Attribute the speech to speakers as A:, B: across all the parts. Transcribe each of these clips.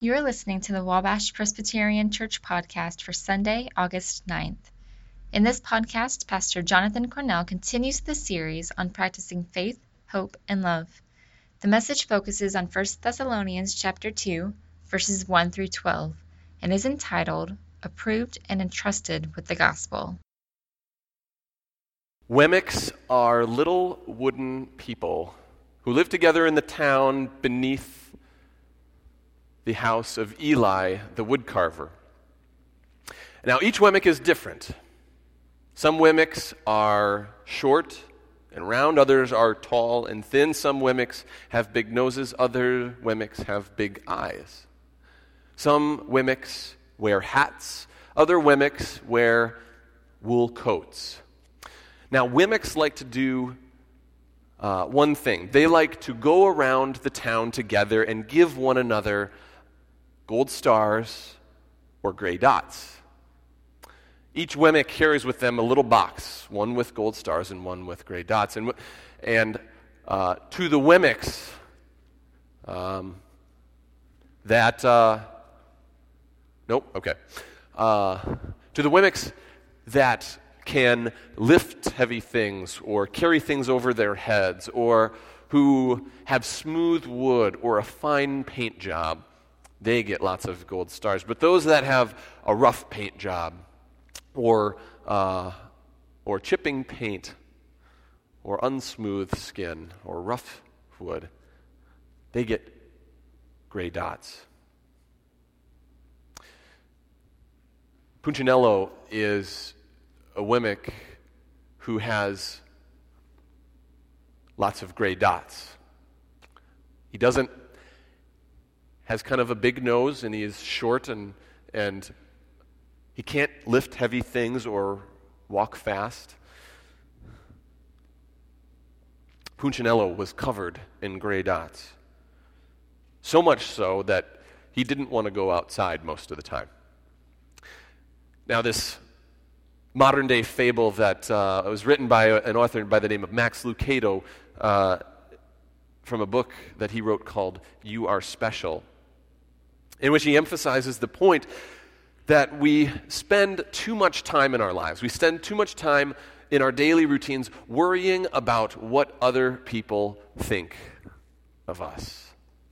A: You are listening to the Wabash Presbyterian Church podcast for Sunday, August 9th. In this podcast, Pastor Jonathan Cornell continues the series on practicing faith, hope, and love. The message focuses on 1 Thessalonians chapter 2, verses 1 through 12, and is entitled, Approved and Entrusted with the Gospel.
B: Wemmicks are little wooden people who live together in the town beneath the house of Eli, the woodcarver. Now, each Wemmick is different. Some Wemmicks are short and round, others are tall and thin. Some Wemmicks have big noses, other Wemmicks have big eyes. Some Wemmicks wear hats, other Wemmicks wear wool coats. Now, Wemmicks like to do one thing. They like to go around the town together and give one another gold stars or gray dots. Each Wemmick carries with them a little box, one with gold stars and one with gray dots. And to the Wemmicks to the Wemmicks that can lift heavy things or carry things over their heads or who have smooth wood or a fine paint job, they get lots of gold stars. But those that have a rough paint job or chipping paint or unsmooth skin or rough wood, they get gray dots. Punchinello is a Wemmick who has lots of gray dots. He has kind of a big nose, and he is short, and he can't lift heavy things or walk fast. Punchinello was covered in gray dots, so much so that he didn't want to go outside most of the time. Now, this modern-day fable that was written by an author by the name of Max Lucado from a book that he wrote called You Are Special, in which he emphasizes the point that we spend too much time in our lives. We spend too much time in our daily routines worrying about what other people think of us.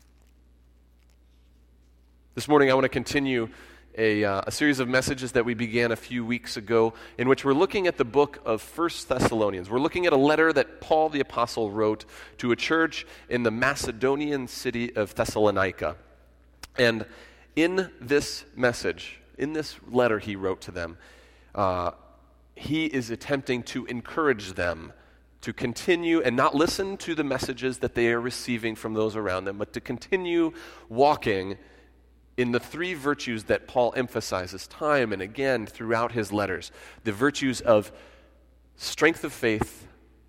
B: This morning I want to continue a series of messages that we began a few weeks ago in which we're looking at the book of 1 Thessalonians. We're looking at a letter that Paul the Apostle wrote to a church in the Macedonian city of Thessalonica. And in this message, in this letter he wrote to them, he is attempting to encourage them to continue and not listen to the messages that they are receiving from those around them, but to continue walking in the three virtues that Paul emphasizes time and again throughout his letters. The virtues of strength of faith,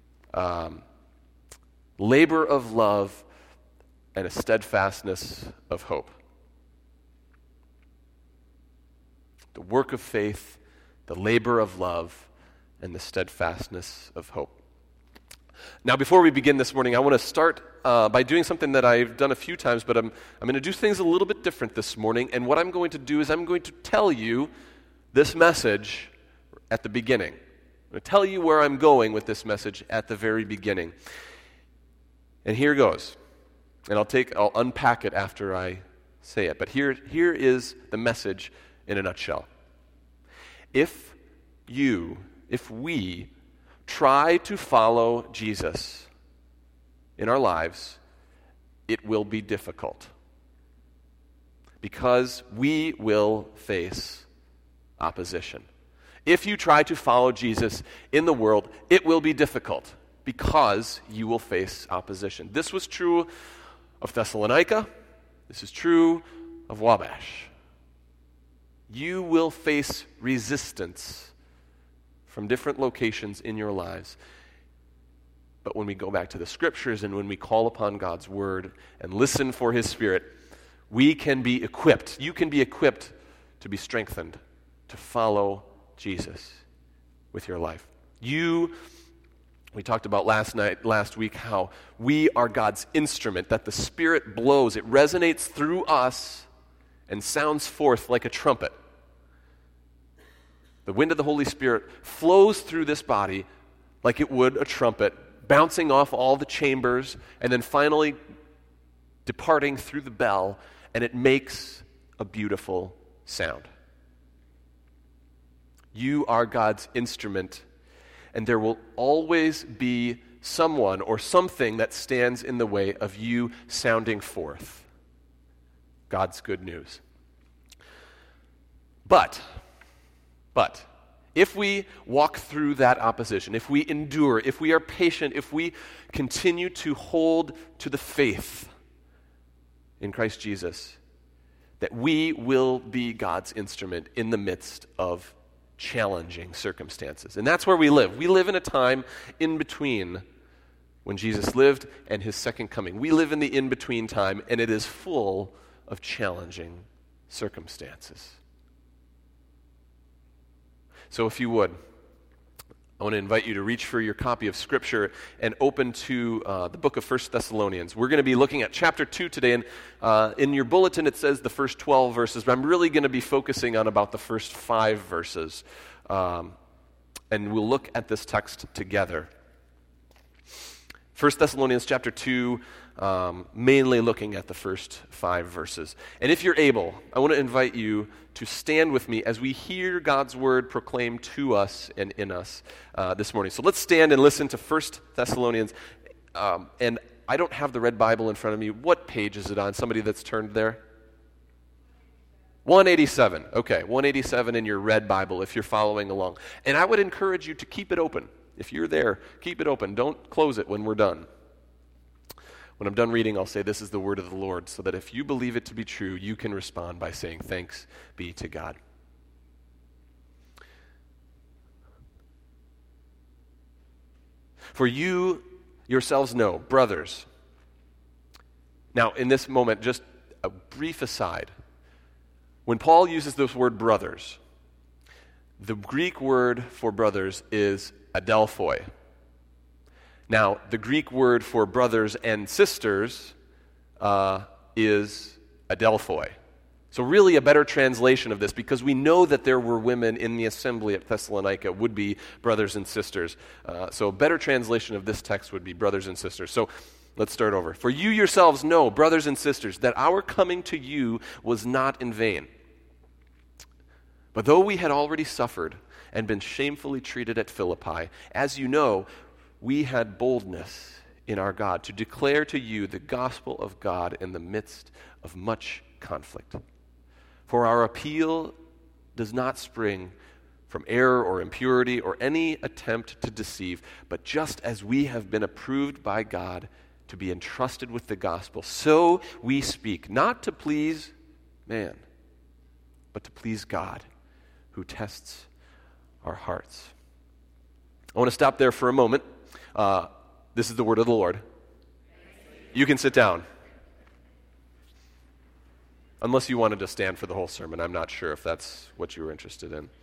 B: labor of love, and a steadfastness of hope. The work of faith, the labor of love, and the steadfastness of hope. Now, before we begin this morning, I want to start by doing something that I've done a few times, but I'm going to do things a little bit different this morning. And what I'm going to do is I'm going to tell you this message at the beginning. I'm going to tell you where I'm going with this message at the very beginning. And here goes. And I'll unpack it after I say it. But here is the message in a nutshell. If we try to follow Jesus in our lives, it will be difficult because we will face opposition. If you try to follow Jesus in the world, it will be difficult because you will face opposition. This was true of Thessalonica. This is true of Wabash. You will face resistance from different locations in your lives. But when we go back to the Scriptures and when we call upon God's Word and listen for His Spirit, we can be equipped. You can be equipped to be strengthened, to follow Jesus with your life. We talked about last week, how we are God's instrument, that the Spirit blows. It resonates through us and sounds forth like a trumpet. The wind of the Holy Spirit flows through this body like it would a trumpet, bouncing off all the chambers, and then finally departing through the bell, and it makes a beautiful sound. You are God's instrument, and there will always be someone or something that stands in the way of you sounding forth God's good news. But, if we walk through that opposition, if we endure, if we are patient, if we continue to hold to the faith in Christ Jesus, that we will be God's instrument in the midst of challenging circumstances. And that's where we live. We live in a time in between when Jesus lived and his second coming. We live in the in-between time, and it is full of challenging circumstances. So if you would, I want to invite you to reach for your copy of Scripture and open to the book of 1 Thessalonians. We're going to be looking at chapter 2 today, and in your bulletin it says the first 12 verses, but I'm really going to be focusing on about the first 5 verses, and we'll look at this text together. 1 Thessalonians chapter 2, mainly looking at the first 5 verses. And if you're able, I want to invite you to stand with me as we hear God's word proclaimed to us and in us this morning. So let's stand and listen to 1 Thessalonians. And I don't have the red Bible in front of me. What page is it on? Somebody that's turned there? 187. Okay, 187 in your red Bible if you're following along. And I would encourage you to keep it open. If you're there, keep it open. Don't close it when we're done. When I'm done reading, I'll say, "This is the word of the Lord," so that if you believe it to be true, you can respond by saying, "Thanks be to God." For you yourselves know, brothers. Now, in this moment, just a brief aside. When Paul uses this word brothers, the Greek word for brothers is adelphoi. Now, the Greek word for brothers and sisters is adelphoi. So really a better translation of this, because we know that there were women in the assembly at Thessalonica, would be brothers and sisters. So a better translation of this text would be brothers and sisters. So let's start over. For you yourselves know, brothers and sisters, that our coming to you was not in vain. But though we had already suffered and been shamefully treated at Philippi, as you know, we had boldness in our God to declare to you the gospel of God in the midst of much conflict. For our appeal does not spring from error or impurity or any attempt to deceive, but just as we have been approved by God to be entrusted with the gospel, so we speak, not to please man, but to please God, who tests our hearts. I want to stop there for a moment. This is the word of the Lord. You can sit down. Unless you wanted to stand for the whole sermon. I'm not sure if that's what you were interested in.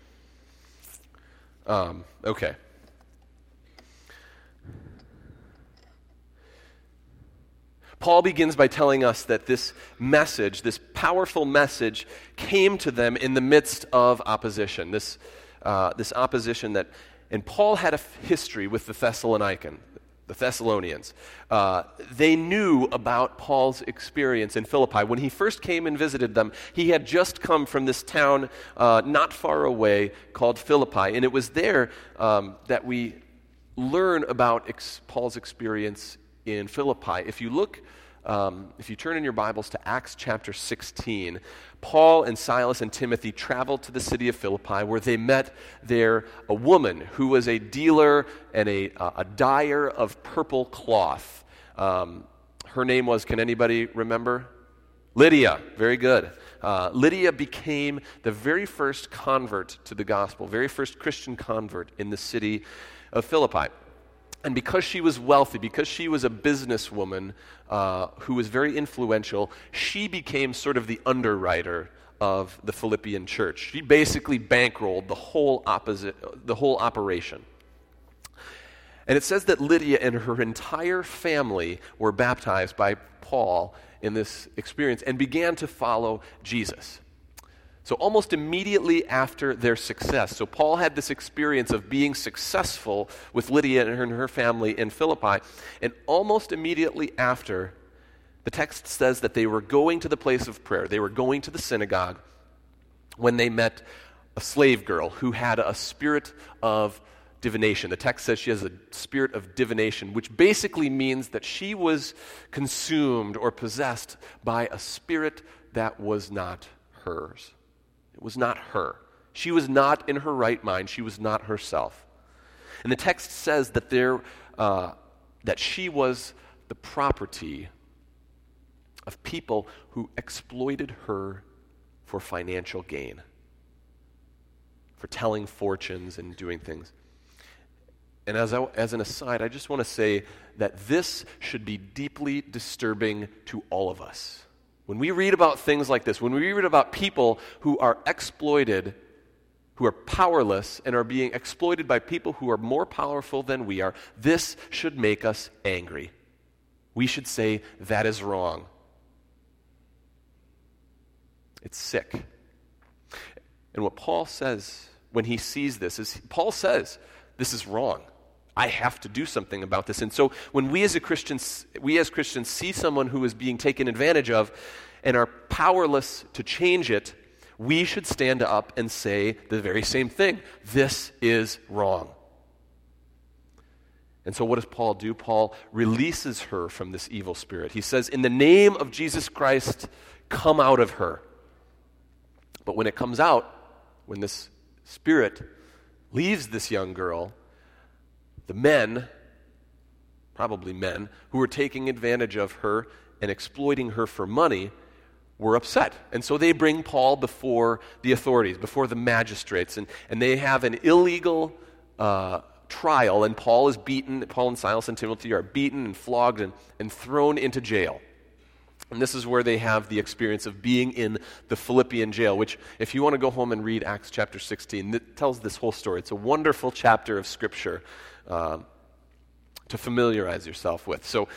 B: Okay. Paul begins by telling us that this message, this powerful message, came to them in the midst of opposition. This opposition that, and Paul had a history with the Thessalonians. They knew about Paul's experience in Philippi. When he first came and visited them, he had just come from this town not far away called Philippi, and it was there that we learn about Paul's experience in Philippi. If you look, if you turn in your Bibles to Acts chapter 16, Paul and Silas and Timothy traveled to the city of Philippi, where they met there a woman who was a dealer and a dyer of purple cloth. Her name was, can anybody remember? Lydia. Very good. Lydia became the very first convert to the gospel, very first Christian convert in the city of Philippi. And because she was wealthy, because she was a businesswoman who was very influential, she became sort of the underwriter of the Philippian church. She basically bankrolled the whole operation. And it says that Lydia and her entire family were baptized by Paul in this experience and began to follow Jesus. So almost immediately after their success, so Paul had this experience of being successful with Lydia and her family in Philippi, and almost immediately after, the text says that they were going to the place of prayer. They were going to the synagogue when they met a slave girl who had a spirit of divination. The text says she has a spirit of divination, which basically means that she was consumed or possessed by a spirit that was not hers. It was not her. She was not in her right mind. She was not herself. And the text says that that she was the property of people who exploited her for financial gain, for telling fortunes and doing things. And as an aside, I just want to say that this should be deeply disturbing to all of us. When we read about things like this, when we read about people who are exploited, who are powerless, and are being exploited by people who are more powerful than we are, this should make us angry. We should say, that is wrong. It's sick. And what Paul says when he sees this is, Paul says, this is wrong. I have to do something about this. And so when we as Christians see someone who is being taken advantage of and are powerless to change it, we should stand up and say the very same thing. This is wrong. And so what does Paul do? Paul releases her from this evil spirit. He says, in the name of Jesus Christ, come out of her. But when it comes out, when this spirit leaves this young girl, the men, probably men, who were taking advantage of her and exploiting her for money were upset. And so they bring Paul before the authorities, before the magistrates, and they have an illegal trial, and Paul is beaten. Paul and Silas and Timothy are beaten and flogged and thrown into jail. And this is where they have the experience of being in the Philippian jail, which, if you want to go home and read Acts chapter 16, it tells this whole story. It's a wonderful chapter of Scripture to familiarize yourself with. So,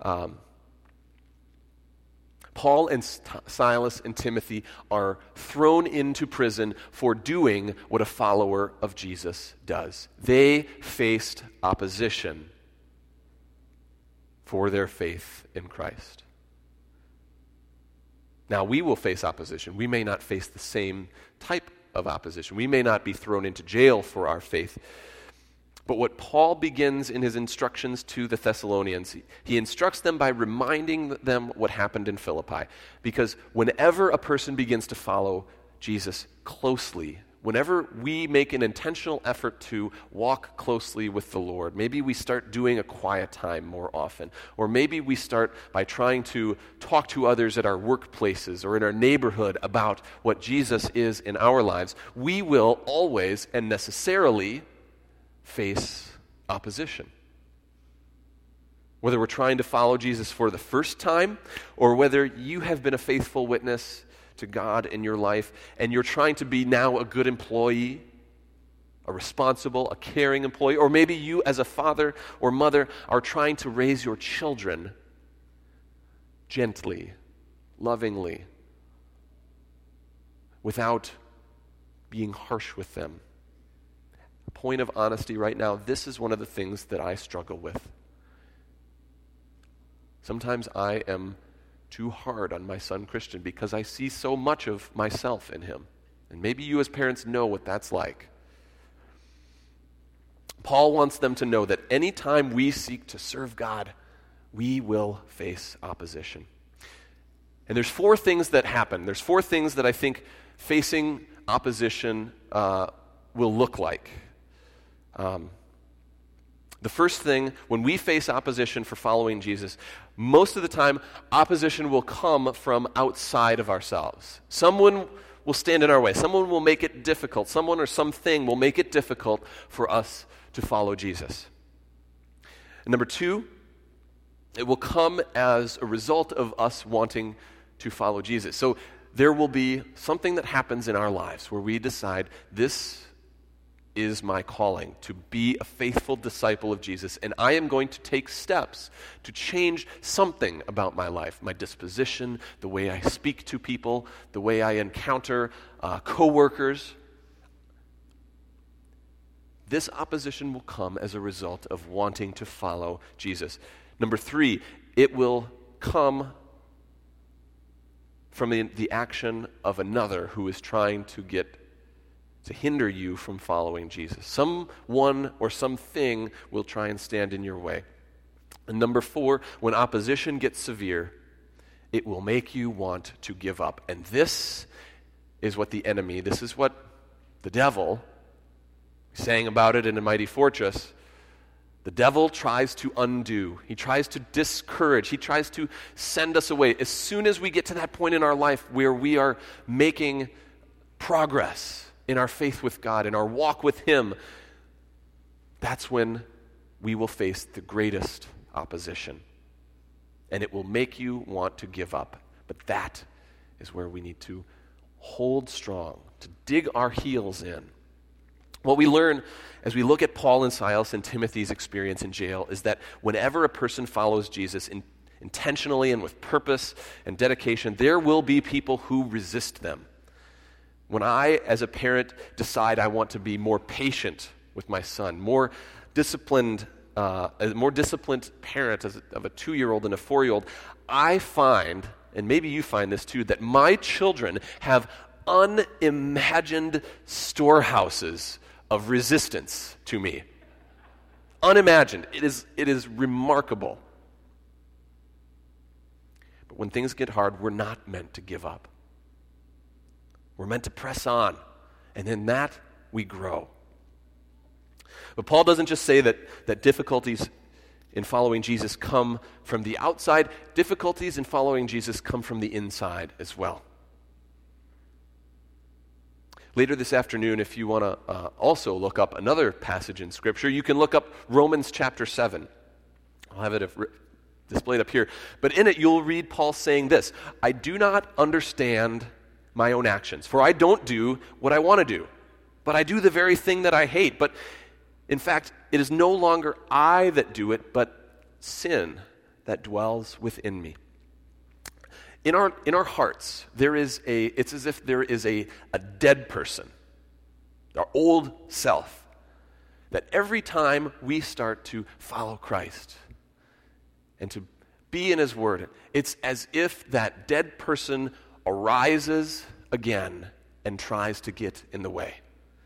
B: Paul and Silas and Timothy are thrown into prison for doing what a follower of Jesus does. They faced opposition for their faith in Christ. Now, we will face opposition. We may not face the same type of opposition. We may not be thrown into jail for our faith. But what Paul begins in his instructions to the Thessalonians, he instructs them by reminding them what happened in Philippi. Because whenever a person begins to follow Jesus closely, whenever we make an intentional effort to walk closely with the Lord, maybe we start doing a quiet time more often, or maybe we start by trying to talk to others at our workplaces or in our neighborhood about what Jesus is in our lives, we will always and necessarily face opposition. Whether we're trying to follow Jesus for the first time, or whether you have been a faithful witness to God in your life, and you're trying to be now a good employee, a responsible, a caring employee, or maybe you as a father or mother are trying to raise your children gently, lovingly, without being harsh with them. A point of honesty right now, this is one of the things that I struggle with. Sometimes I am too hard on my son Christian because I see so much of myself in him. And maybe you as parents know what that's like. Paul wants them to know that anytime we seek to serve God, we will face opposition. And there's 4 things that happen. There's 4 things that I think facing opposition will look like. The first thing, when we face opposition for following Jesus, most of the time, opposition will come from outside of ourselves. Someone will stand in our way. Someone will make it difficult. Someone or something will make it difficult for us to follow Jesus. And number 2, it will come as a result of us wanting to follow Jesus. So there will be something that happens in our lives where we decide this is my calling, to be a faithful disciple of Jesus, and I am going to take steps to change something about my life, my disposition, the way I speak to people, the way I encounter coworkers. This opposition will come as a result of wanting to follow Jesus. Number 3, it will come from the action of another who is trying to hinder you from following Jesus. Someone or something will try and stand in your way. And number 4, when opposition gets severe, it will make you want to give up. And this is what the enemy, this is what the devil, sang about it in A Mighty Fortress, the devil tries to undo. He tries to discourage. He tries to send us away. As soon as we get to that point in our life where we are making progress in our faith with God, in our walk with Him, that's when we will face the greatest opposition. And it will make you want to give up. But that is where we need to hold strong, to dig our heels in. What we learn as we look at Paul and Silas and Timothy's experience in jail is that whenever a person follows Jesus intentionally and with purpose and dedication, there will be people who resist them. When I, as a parent, decide I want to be more patient with my son, a more disciplined parent of a 2-year-old and a 4-year-old, I find, and maybe you find this too, that my children have unimagined storehouses of resistance to me. Unimagined. It is remarkable. But when things get hard, we're not meant to give up. We're meant to press on. And in that, we grow. But Paul doesn't just say that difficulties in following Jesus come from the outside. Difficulties in following Jesus come from the inside as well. Later this afternoon, if you want to also look up another passage in Scripture, you can look up Romans chapter 7. I'll have it displayed up here. But in it, you'll read Paul saying this: I do not understand my own actions, for I don't do what I want to do, but I do the very thing that I hate. But in fact, it is no longer I that do it, but sin that dwells within me. In our hearts, it's as if there is a dead person, our old self, that every time we start to follow Christ and to be in His Word, it's as if that dead person arises again and tries to get in the way.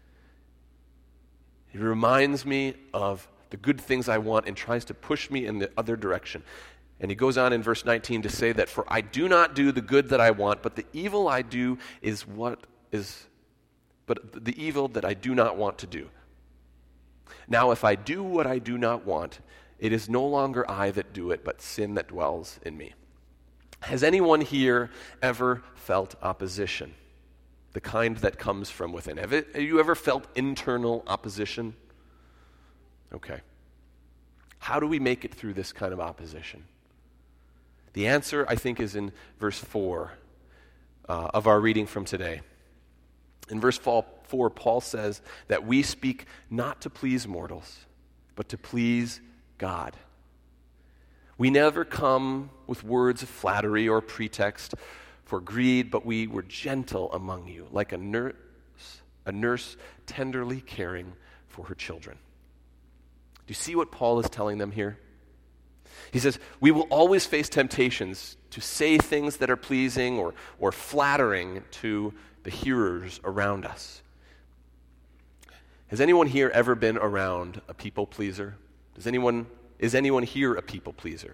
B: It reminds me of the good things I want and tries to push me in the other direction. And he goes on in verse 19 to say that, for I do not do the good that I want, but the evil I do but the evil that I do not want to do. Now if I do what I do not want, it is no longer I that do it, but sin that dwells in me. Has anyone here ever felt opposition? The kind that comes from within. Have you ever felt internal opposition? Okay. How do we make it through this kind of opposition? The answer, I think, is in verse 4 of our reading from today. In verse 4, Paul says that we speak not to please mortals, but to please God. We never come with words of flattery or pretext for greed, but we were gentle among you, like a nurse tenderly caring for her children. Do you see what Paul is telling them here? He says, we will always face temptations to say things that are pleasing or flattering to the hearers around us. Has anyone here ever been around a people pleaser? Is anyone here a people pleaser?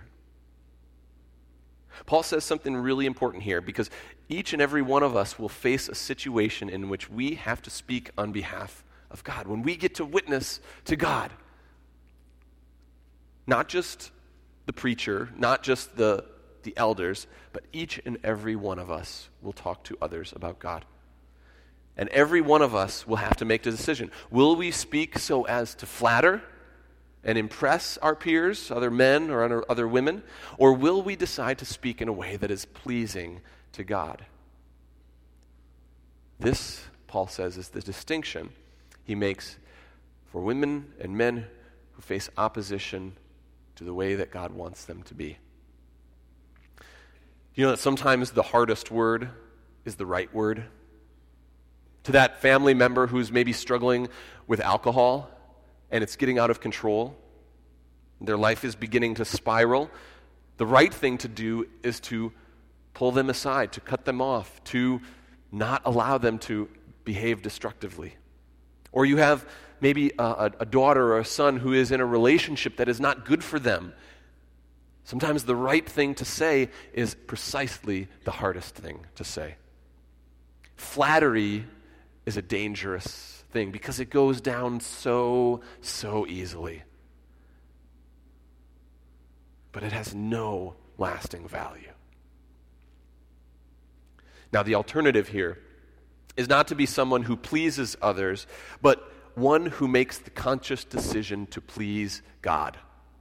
B: Paul says something really important here, because each and every one of us will face a situation in which we have to speak on behalf of God. When we get to witness to God, not just the preacher, not just the elders, but each and every one of us will talk to others about God. And every one of us will have to make the decision. Will we speak so as to flatter and impress our peers, other men or other women, or will we decide to speak in a way that is pleasing to God? This, Paul says, is the distinction he makes for women and men who face opposition to the way that God wants them to be. You know that sometimes the hardest word is the right word? To that family member who's maybe struggling with alcohol and it's getting out of control, their life is beginning to spiral, the right thing to do is to pull them aside, to cut them off, to not allow them to behave destructively. Or you have maybe a daughter or a son who is in a relationship that is not good for them. Sometimes the right thing to say is precisely the hardest thing to say. Flattery is a dangerous thing because it goes down so easily. But it has no lasting value. Now, the alternative here is not to be someone who pleases others, but one who makes the conscious decision to please God.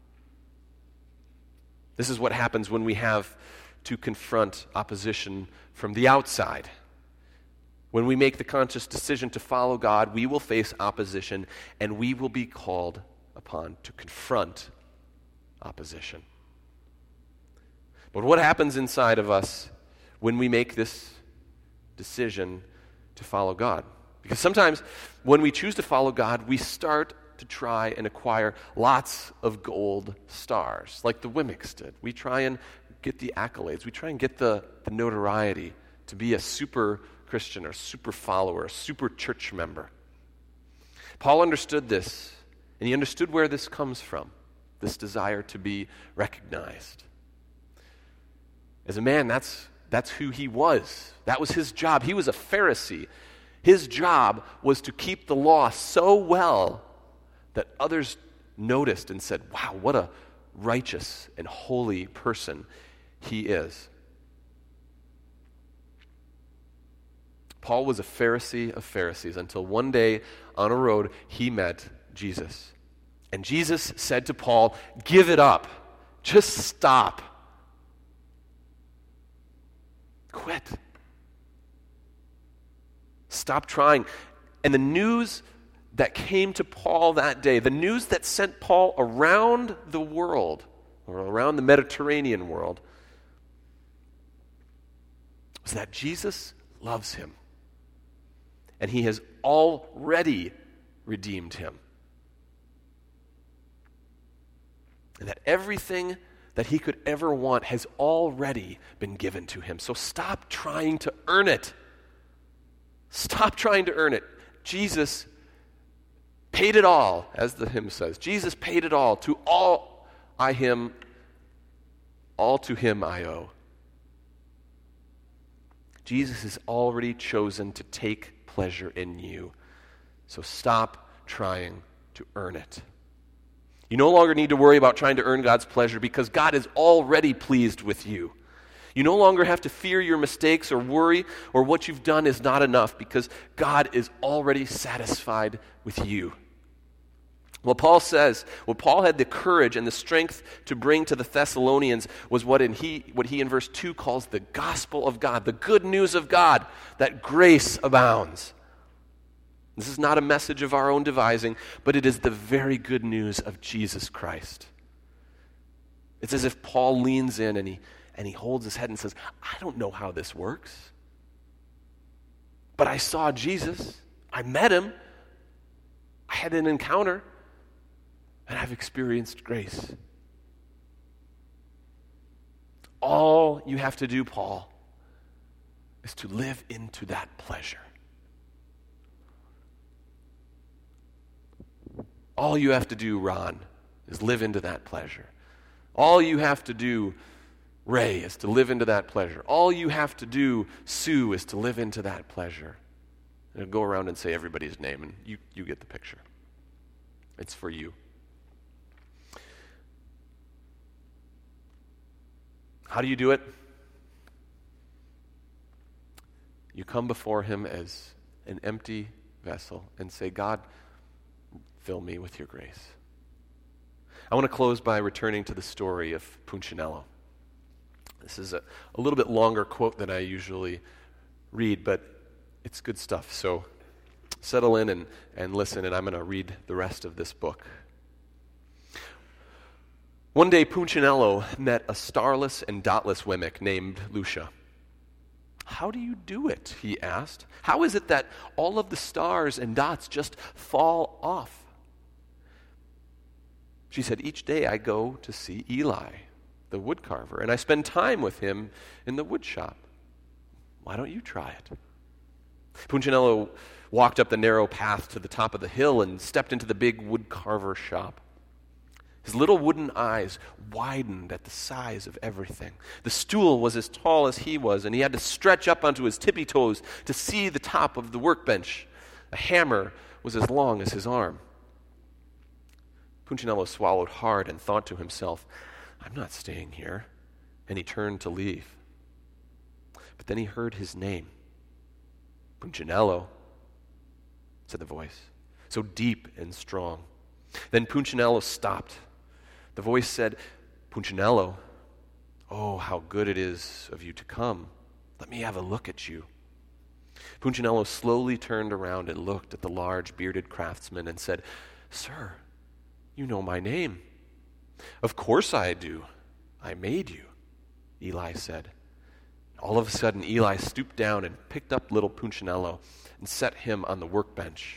B: This is what happens when we have to confront opposition from the outside. When we make the conscious decision to follow God, we will face opposition, and we will be called upon to confront opposition. But what happens inside of us when we make this decision to follow God? Because sometimes when we choose to follow God, we start to try and acquire lots of gold stars, like the Wimmicks did. We try and get the accolades. We try and get the notoriety to be a super Christian or super follower, a super church member. Paul understood this, and he understood where this comes from, this desire to be recognized. As a man, that's who he was. That was his job. He was a Pharisee. His job was to keep the law so well that others noticed and said, wow, what a righteous and holy person he is. Paul was a Pharisee of Pharisees until one day on a road he met Jesus. And Jesus said to Paul, give it up. Just stop. Quit. Stop trying. And the news that came to Paul that day, the news that sent Paul around the world, or around the Mediterranean world, was that Jesus loves him. And he has already redeemed him. And that everything that he could ever want has already been given to him. So stop trying to earn it. Stop trying to earn it. Jesus paid it all, as the hymn says. Jesus paid it all. To all I him, all to him I owe. Jesus has already chosen to take pleasure in you. So stop trying to earn it. You no longer need to worry about trying to earn God's pleasure because God is already pleased with you. You no longer have to fear your mistakes or worry or what you've done is not enough because God is already satisfied with you. What Paul had the courage and the strength to bring to the Thessalonians was what he in verse 2 calls the gospel of God, the good news of God, that grace abounds. This is not a message of our own devising, but it is the very good news of Jesus Christ. It's as if Paul leans in and he holds his head and says, I don't know how this works, but I saw Jesus. I met him. I had an encounter, and I've experienced grace. All you have to do, Paul, is to live into that pleasure. All you have to do, Ron, is live into that pleasure. All you have to do, Ray, is to live into that pleasure. All you have to do, Sue, is to live into that pleasure. And go around and say everybody's name, and you get the picture. It's for you. How do you do it? You come before him as an empty vessel and say, God, fill me with your grace. I want to close by returning to the story of Punchinello. This is a little bit longer quote than I usually read, but it's good stuff, so settle in and listen, and I'm going to read the rest of this book. One day, Punchinello met a starless and dotless Wemmick named Lucia. "How do you do it?" he asked. "How is it that all of the stars and dots just fall off?" She said, "Each day I go to see Eli, the woodcarver, and I spend time with him in the wood shop. Why don't you try it?" Punchinello walked up the narrow path to the top of the hill and stepped into the big woodcarver shop. His little wooden eyes widened at the size of everything. The stool was as tall as he was, and he had to stretch up onto his tippy toes to see the top of the workbench. A hammer was as long as his arm. Punchinello swallowed hard and thought to himself, "I'm not staying here," and he turned to leave. But then he heard his name. "Punchinello," said the voice, so deep and strong. Then Punchinello stopped. The voice said, "Punchinello, oh, how good it is of you to come. Let me have a look at you." Punchinello slowly turned around and looked at the large bearded craftsman and said, "Sir, you know my name." "Of course I do. I made you," Eli said. All of a sudden, Eli stooped down and picked up little Punchinello and set him on the workbench.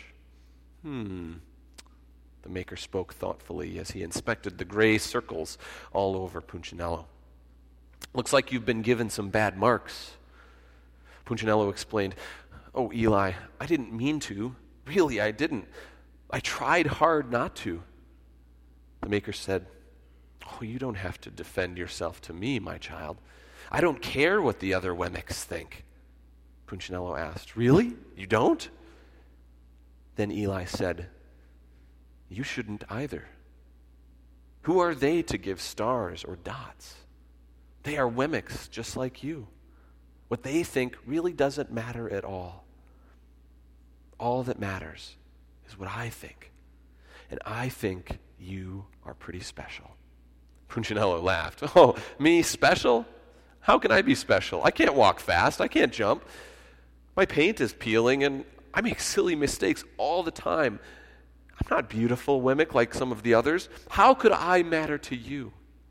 B: The maker spoke thoughtfully as he inspected the gray circles all over Punchinello. "Looks like you've been given some bad marks." Punchinello explained, "Oh, Eli, I didn't mean to. Really, I didn't. I tried hard not to." The maker said, "Oh, you don't have to defend yourself to me, my child. I don't care what the other Wemmicks think." Punchinello asked, "Really? You don't?" Then Eli said, "You shouldn't either. Who are they to give stars or dots? They are Wemmicks just like you. What they think really doesn't matter at all. All that matters is what I think. And I think you are pretty special." Punchinello laughed. "Oh, me special? How can I be special? I can't walk fast. I can't jump. My paint is peeling, and I make silly mistakes all the time. I'm not beautiful, Wemmick, like some of the others. How could I matter to you?"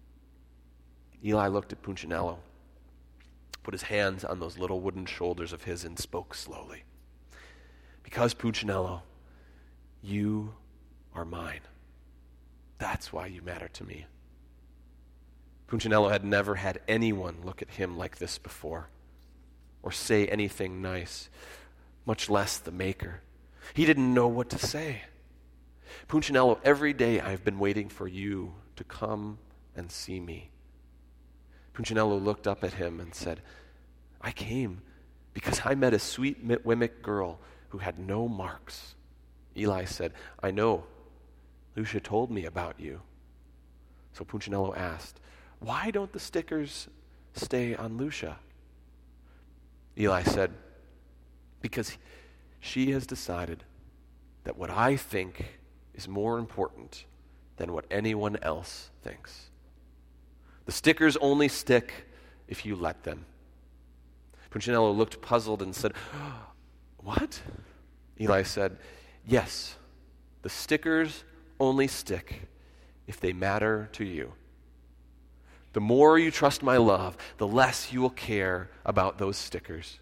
B: Eli looked at Punchinello, put his hands on those little wooden shoulders of his, and spoke slowly. "Because, Punchinello, you are mine. That's why you matter to me." Punchinello had never had anyone look at him like this before, or say anything nice, much less the maker. He didn't know what to say. "Punchinello, every day I've been waiting for you to come and see me." Punchinello looked up at him and said, "I came because I met a sweet Wemmick girl who had no marks." Eli said, "I know. Lucia told me about you." So Punchinello asked, "Why don't the stickers stay on Lucia?" Eli said, "Because she has decided that what I think is more important than what anyone else thinks. The stickers only stick if you let them." Punchinello looked puzzled and said, "What?" Eli said, "Yes, the stickers only stick if they matter to you. The more you trust my love, the less you will care about those stickers."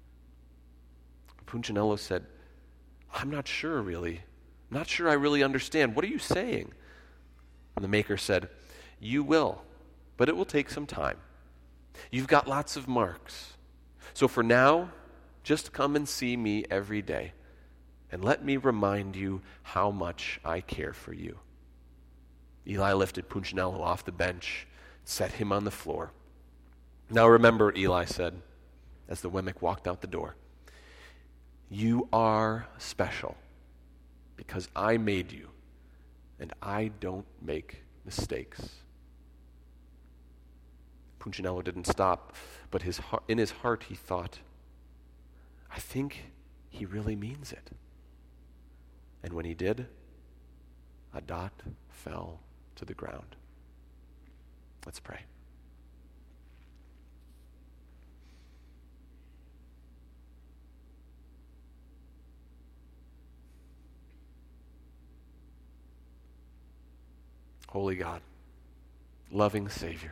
B: Punchinello said, "I'm not sure, really. I'm not sure I really understand. What are you saying?" And the maker said, "You will, but it will take some time. You've got lots of marks. So for now, just come and see me every day, and let me remind you how much I care for you." Eli lifted Punchinello off the bench, set him on the floor. "Now remember," Eli said, as the Wemmick walked out the door, "you are special because I made you, and I don't make mistakes." Punchinello didn't stop, but in his heart he thought, "I think he really means it." And when he did, a dot fell to the ground. Let's pray. holy God, loving Savior.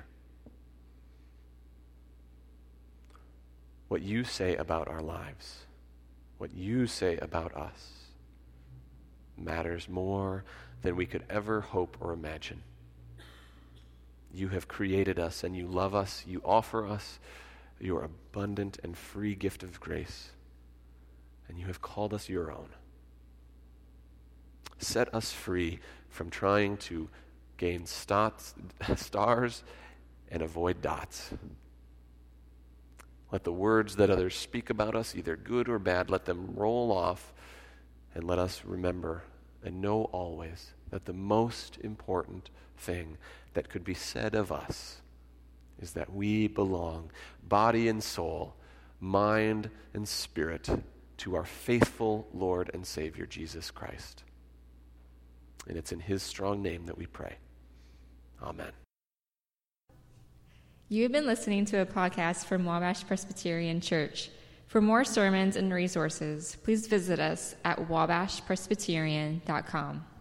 B: What you say about our lives, what you say about us, matters more than we could ever hope or imagine. You have created us and you love us. You offer us your abundant and free gift of grace, and you have called us your own. Set us free from trying to gain stars and avoid dots. Let the words that others speak about us, either good or bad, let them roll off, and let us remember and know always that the most important thing that could be said of us is that we belong, body and soul, mind and spirit, to our faithful Lord and Savior, Jesus Christ. And it's in his strong name that we pray. Amen.
A: You have been listening to a podcast from Wabash Presbyterian Church. For more sermons and resources, please visit us at wabashpresbyterian.com.